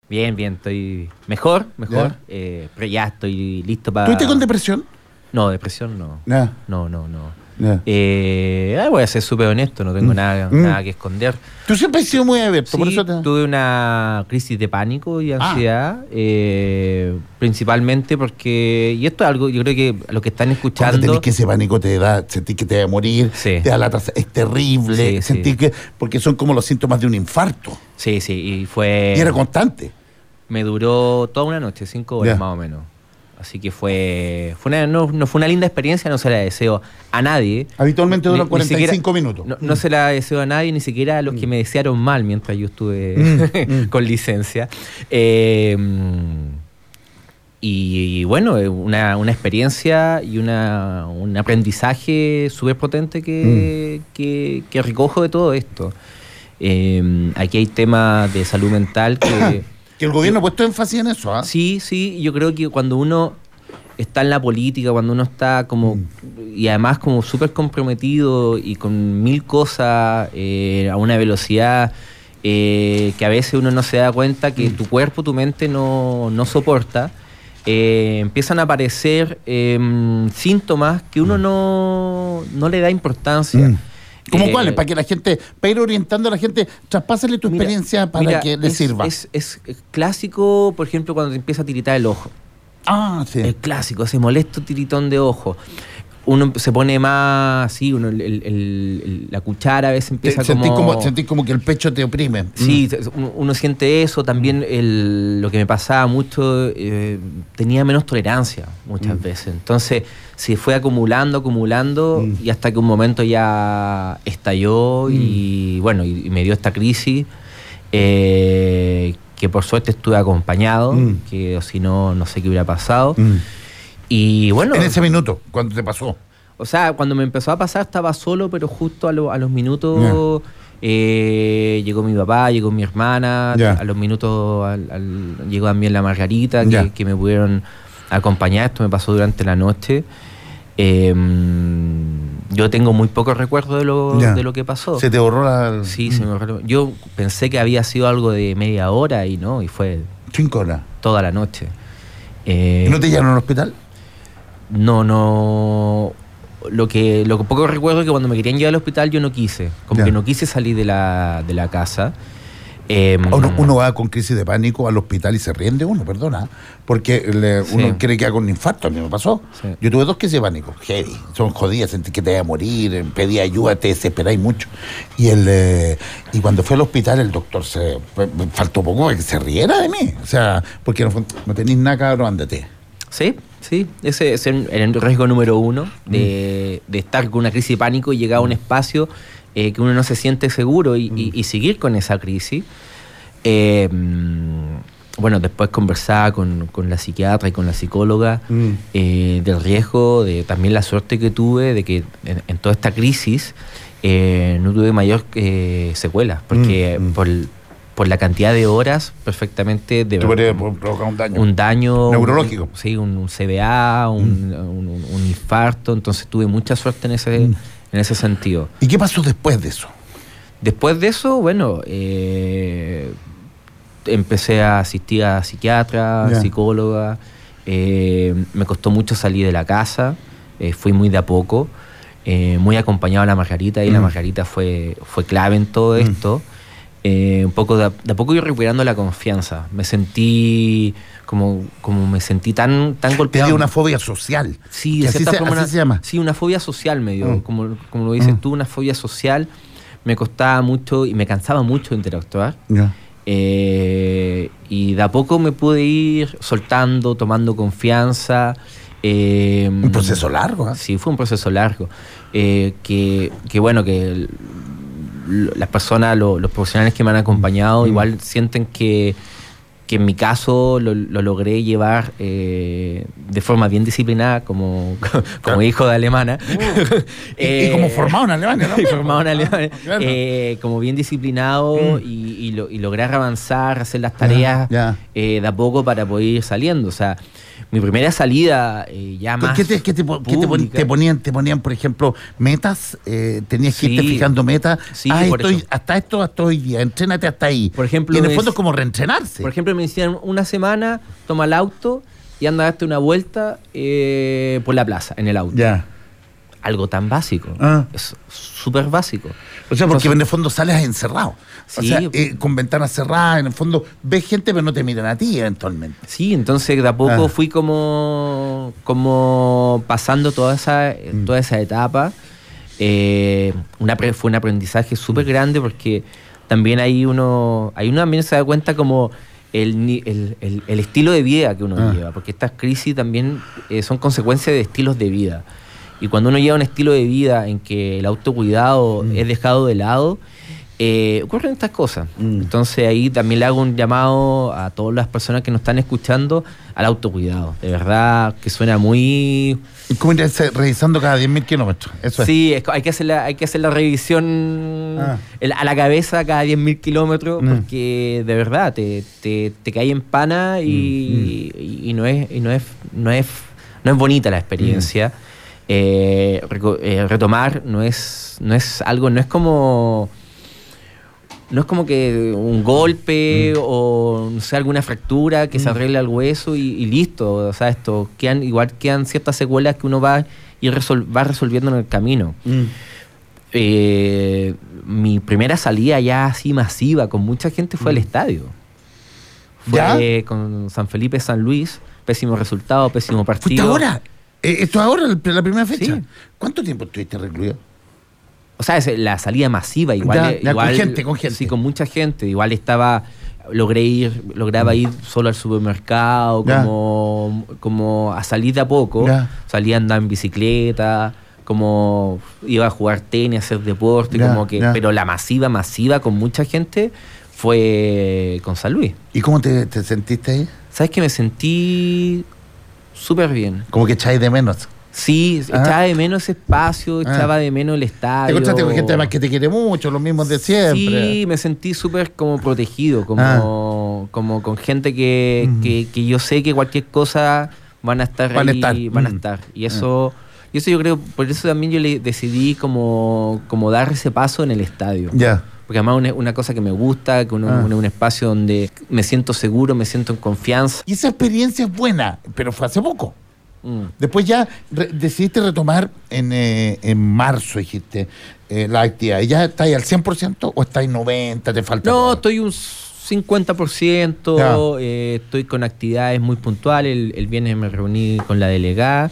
Bien, estoy mejor, pero ya estoy listo para... ¿Tuviste con depresión? No, depresión no. No. Voy a ser súper honesto, no tengo nada que esconder. Tú siempre has sido muy abierto, Sí, por eso tuve una crisis de pánico y ansiedad, principalmente porque, y esto es algo, yo creo que a los que están escuchando... Cuando tenés que ese pánico te da, sentís que te va a morir, sí, te da la tasa, es terrible, sentís que, porque son como los síntomas de un infarto. Sí, y fue... Y era constante. Me duró toda una noche, 5 horas más o menos. Así que no fue una linda experiencia, no se la deseo a nadie. Habitualmente duran 45 minutos. No se la deseo a nadie, ni siquiera a los que me desearon mal mientras yo estuve con licencia. Y bueno, una experiencia y un aprendizaje súper potente que recojo de todo esto. Aquí hay temas de salud mental que... Que el gobierno ha puesto énfasis en eso, ¿ah? Sí, yo creo que cuando uno está en la política, cuando uno está como, y además como súper comprometido y con 1000 cosas a una velocidad que a veces uno no se da cuenta que tu cuerpo, tu mente no soporta, empiezan a aparecer síntomas que uno no le da importancia. ¿Cómo cuáles? Para que la gente, para ir orientando a la gente, traspásale tu experiencia para que le sirva. Es clásico, por ejemplo, cuando te empieza a tiritar el ojo. Ah, sí. El clásico, ese molesto tiritón de ojo. Uno se pone más así, la cuchara a veces empieza Sentís como que el pecho te oprime. Sí, uno siente eso. También lo que me pasaba mucho, tenía menos tolerancia muchas veces. Entonces se fue acumulando y hasta que un momento ya estalló y bueno, y me dio esta crisis que por suerte estuve acompañado, que si no, no sé qué hubiera pasado. Y bueno... En ese minuto, ¿cuándo te pasó? O sea, cuando me empezó a pasar estaba solo, pero justo a los minutos llegó mi papá, llegó mi hermana, a los minutos llegó también la Margarita, que me pudieron acompañar. Esto me pasó durante la noche. Yo tengo muy pocos recuerdos de lo que pasó. ¿Se te borró la...? Sí, se me borró. Yo pensé que había sido algo de media hora y no, y fue... 5 horas. Toda la noche. ¿Y no te llevaron al hospital? No. Lo que poco recuerdo es que cuando me querían llevar al hospital yo no quise. Que no quise salir de la casa. Uno va con crisis de pánico al hospital y se ríen de uno, perdona. Porque uno cree que haga un infarto. A mí me pasó. Sí. Yo tuve 2 crisis de pánico. Heavy. Son jodidas, sentí que te iba a morir, pedí ayuda, te desesperáis mucho. Y cuando fui al hospital el doctor me faltó poco que se riera de mí. O sea, porque no tenéis nada, cabrón, ándate. Sí, ese es el riesgo número 1 de estar con una crisis de pánico y llegar a un espacio que uno no se siente seguro y seguir con esa crisis. Bueno, después conversaba con la psiquiatra y con la psicóloga del riesgo, de también la suerte que tuve de que en toda esta crisis no tuve mayor secuela, porque por la cantidad de horas perfectamente de podría provocar un daño neurológico. Sí, un CVA, un infarto. Entonces tuve mucha suerte en ese sentido. ¿Y qué pasó después de eso? Después de eso, bueno, empecé a asistir a psiquiatra, psicóloga. Me costó mucho salir de la casa. Fui muy de a poco. Muy acompañado a la Margarita, y la Margarita fue clave en todo esto. Un poco de a poco ir recuperando la confianza. Me sentí como me sentí tan golpeado. Te dio una fobia social. Sí, así se llama. Sí, una fobia social me dio, como lo dices tú, una fobia social. Me costaba mucho y me cansaba mucho interactuar. Y de a poco me pude ir soltando, tomando confianza. Un proceso largo, ¿eh? Sí, fue un proceso largo. Que bueno, que las personas, los profesionales que me han acompañado igual sienten que en mi caso lo logré llevar de forma bien disciplinada, como hijo de alemana. Y como formado en Alemania, ¿no? Y formado en Alemania. Claro. Como bien disciplinado y lograr avanzar, hacer las tareas de a poco para poder ir saliendo. O sea, mi primera salida ya más ¿Qué te ponían, por ejemplo, metas? ¿Tenías que irte fijando metas? Sí, hasta hoy día, entrénate hasta ahí. Por ejemplo, y en el fondo es como reentrenarse. Por ejemplo, me decían una semana, toma el auto y anda a darte una vuelta por la plaza, en el auto. Ya. Algo tan básico. Es súper básico. O sea, porque en el fondo sales encerrado. Sí. O sea, con ventanas cerradas, en el fondo ves gente, pero no te miran a ti eventualmente. Sí, entonces de a poco fui como pasando toda esa etapa. Fue un aprendizaje súper grande porque también uno también se da cuenta como el estilo de vida que uno lleva, porque estas crisis también son consecuencias de estilos de vida. Y cuando uno lleva un estilo de vida en que el autocuidado es dejado de lado, ocurren estas cosas. Entonces ahí también le hago un llamado a todas las personas que nos están escuchando al autocuidado. De verdad que suena muy... ¿Cómo irás revisando cada 10.000 kilómetros? Eso es. Sí, hay que hacer la revisión a la cabeza cada 10.000 kilómetros, porque de verdad te cae en pana y no es bonita la experiencia. Retomar no es algo, no es como que un golpe o no sé, alguna fractura que se arregle al hueso y listo. O sea, quedan ciertas secuelas que uno va resolviendo en el camino. Mi primera salida ya así masiva con mucha gente fue al estadio. Fue con San Felipe San Luis, pésimo resultado, pésimo partido. ¿Fuiste ahora? ¿Esto ahora, la primera fecha? Sí. ¿Cuánto tiempo estuviste recluido? O sea, es la salida masiva, igual con gente. Sí, con mucha gente. Igual lograba ir solo al supermercado, como a salir de a poco. Salía a andar en bicicleta, como iba a jugar tenis, a hacer deporte, pero la masiva con mucha gente fue con San Luis. ¿Y cómo te sentiste ahí? ¿Sabes que me sentí súper bien? Como que echáis de menos. Sí, echaba de menos ese espacio, echaba de menos el estadio. Te encontraste con gente además que te quiere mucho, los mismos de siempre. Sí, me sentí súper como protegido, como con gente que yo sé que cualquier cosa van a estar. Y eso yo creo, por eso también yo le decidí como dar ese paso en el estadio. Porque además es una cosa que me gusta, que un espacio donde me siento seguro, me siento en confianza. Y esa experiencia es buena, pero fue hace poco. Después ya decidiste retomar en marzo, dijiste, la actividad. ¿Ya estáis al 100% o estáis 90%? ¿Te falta? No, estoy un 50%. Estoy con actividades muy puntuales. El viernes me reuní con la delegada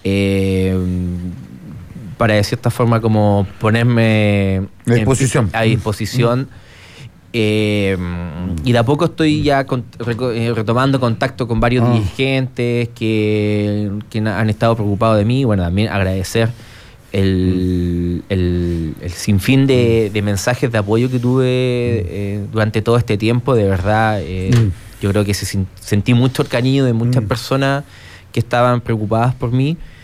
para de cierta forma como ponerme a disposición. Y de a poco estoy ya retomando contacto con varios dirigentes que han estado preocupados de mí. Bueno, también agradecer el sinfín de mensajes de apoyo que tuve durante todo este tiempo. De verdad, yo creo que sentí mucho el cariño de muchas personas que estaban preocupadas por mí.